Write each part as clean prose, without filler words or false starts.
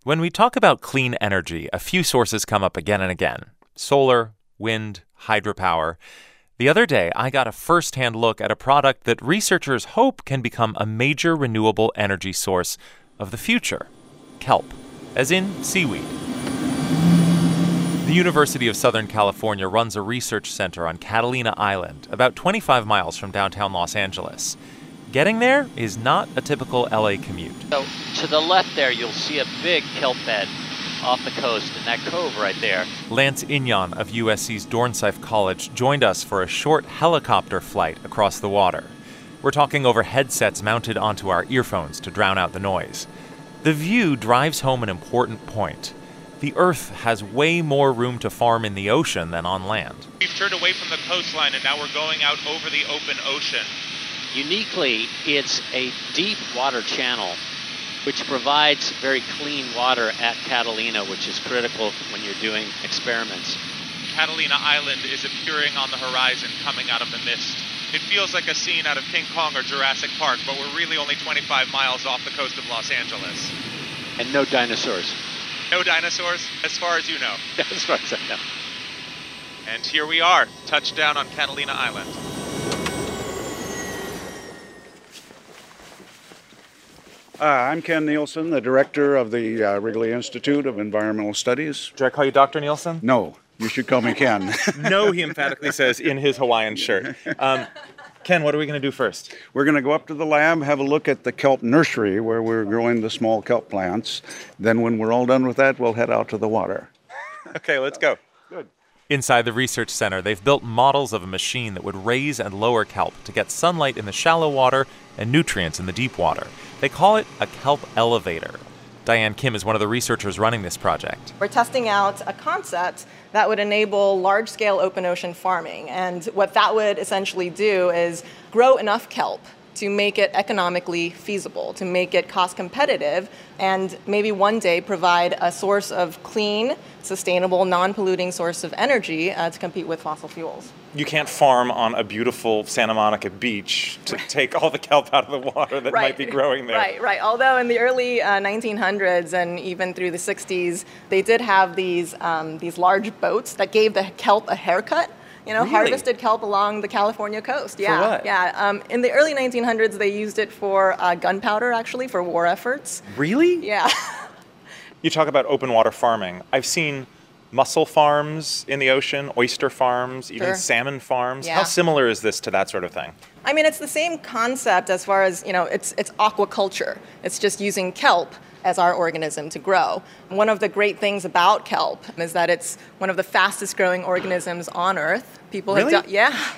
When we talk about clean energy, a few sources come up again and again. Solar, wind, hydropower. The other day, I got a first-hand look at a product that researchers hope can become a major renewable energy source of the future. Kelp, as in seaweed. The University of Southern California runs a research center on Catalina Island, about 25 miles from downtown Los Angeles. Getting there is not a typical LA commute. So to the left there, you'll see a big kelp bed off the coast in that cove right there. Lance Ignan of USC's Dornsife College joined us for a short helicopter flight across the water. We're talking over headsets mounted onto our earphones to drown out the noise. The view drives home an important point. The Earth has way more room to farm in the ocean than on land. We've turned away from the coastline and now we're going out over the open ocean. Uniquely, it's a deep water channel which provides very clean water at Catalina, which is critical when you're doing experiments. Catalina Island is appearing on the horizon, coming out of the mist. It feels like a scene out of King Kong or Jurassic Park, but we're really only 25 miles off the coast of Los Angeles. And no dinosaurs. No dinosaurs, as far as you know. As far as I know. And here we are, touchdown on Catalina Island. I'm Ken Nielsen, the director of the Wrigley Institute of Environmental Studies. Should I call you Dr. Nielsen? No, you should call me Ken. No, he emphatically says in his Hawaiian shirt. Ken, what are we going to do first? We're going to go up to the lab, have a look at the kelp nursery where we're growing the small kelp plants. Then when we're all done with that, we'll head out to the water. Okay, let's go. Good. Inside the research center, they've built models of a machine that would raise and lower kelp to get sunlight in the shallow water and nutrients in the deep water. They call it a kelp elevator. Diane Kim is one of the researchers running this project. We're testing out a concept that would enable large-scale open ocean farming. And what that would essentially do is grow enough kelp to make it economically feasible, to make it cost competitive, and maybe one day provide a source of clean, sustainable, non-polluting source of energy to compete with fossil fuels. You can't farm on a beautiful Santa Monica beach to take all the kelp out of the water that might be growing there. Right. Although in the early 1900s and even through the 60s, they did have these large boats that gave the kelp a haircut. Really? Harvested kelp along the California coast. Yeah, For what? Yeah. In the early 1900s, they used it for gunpowder, actually, for war efforts. Really? Yeah. You talk about open water farming. I've seen mussel farms in the ocean, oyster farms, even salmon farms. Yeah. How similar is this to that sort of thing? I mean, it's the same concept as far as, it's aquaculture. It's just using kelp as our organism to grow. One of the great things about kelp is that it's one of the fastest growing organisms on Earth. People have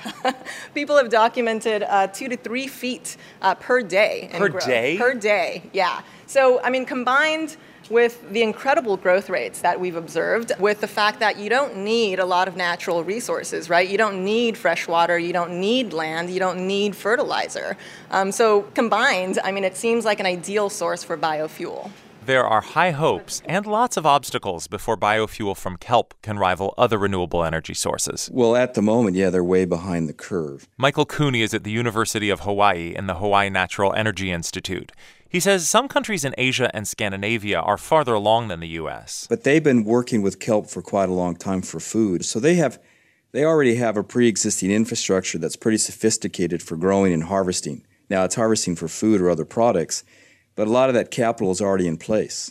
people have documented 2 to 3 feet per day in growth. Day? Per day, yeah. So, I mean, combined with the incredible growth rates that we've observed, with the fact that you don't need a lot of natural resources, right? You don't need fresh water, you don't need land, you don't need fertilizer. So combined, I mean, it seems like an ideal source for biofuel. There are high hopes and lots of obstacles before biofuel from kelp can rival other renewable energy sources. Well, at the moment, they're way behind the curve. Michael Cooney is at the University of Hawaii in the Hawaii Natural Energy Institute. He says some countries in Asia and Scandinavia are farther along than the U.S. But they've been working with kelp for quite a long time for food. So they already have a pre-existing infrastructure that's pretty sophisticated for growing and harvesting. Now, it's harvesting for food or other products, but a lot of that capital is already in place.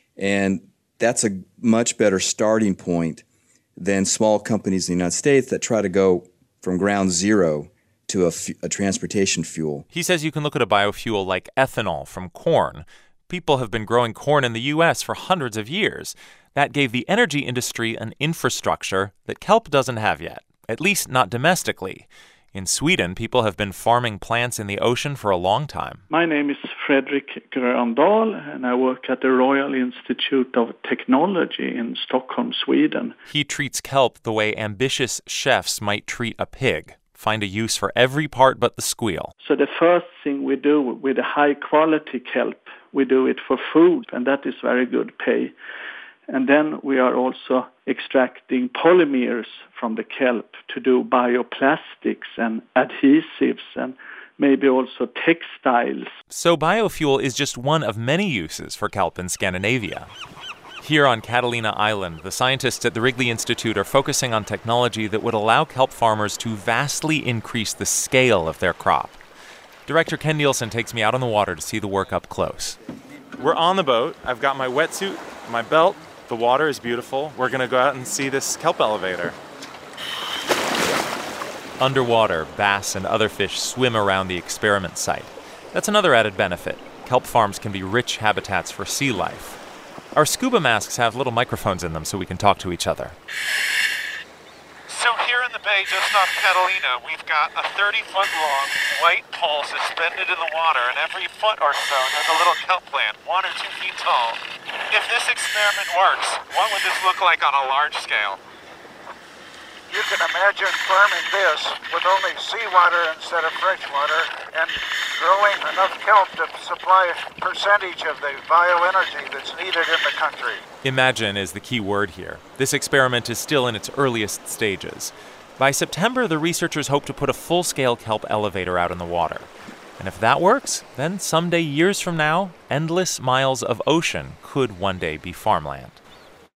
And that's a much better starting point than small companies in the United States that try to go from ground zero to a transportation fuel. He says you can look at a biofuel like ethanol from corn. People have been growing corn in the U.S. for hundreds of years. That gave the energy industry an infrastructure that kelp doesn't have yet, at least not domestically. In Sweden, people have been farming plants in the ocean for a long time. My name is Fredrik Gröndahl, and I work at the Royal Institute of Technology in Stockholm, Sweden. He treats kelp the way ambitious chefs might treat a pig. Find a use for every part but the squeal. So the first thing we do with a high-quality kelp, we do it for food, and that is very good pay. And then we are also extracting polymers from the kelp to do bioplastics and adhesives and maybe also textiles. So biofuel is just one of many uses for kelp in Scandinavia. Here on Catalina Island, the scientists at the Wrigley Institute are focusing on technology that would allow kelp farmers to vastly increase the scale of their crop. Director Ken Nielsen takes me out on the water to see the work up close. We're on the boat. I've got my wetsuit, my belt. The water is beautiful. We're going to go out and see this kelp elevator. Underwater, bass and other fish swim around the experiment site. That's another added benefit. Kelp farms can be rich habitats for sea life. Our scuba masks have little microphones in them so we can talk to each other. So here in the bay just off Catalina, we've got a 30-foot-long white pole suspended in the water, and every foot or so there's a little kelp plant, 1 or 2 feet tall. If this experiment works, what would this look like on a large scale? You can imagine farming this with only seawater instead of fresh water and growing enough kelp to supply a percentage of the bioenergy that's needed in the country. Imagine is the key word here. This experiment is still in its earliest stages. By September, the researchers hope to put a full-scale kelp elevator out in the water. And if that works, then someday, years from now, endless miles of ocean could one day be farmland.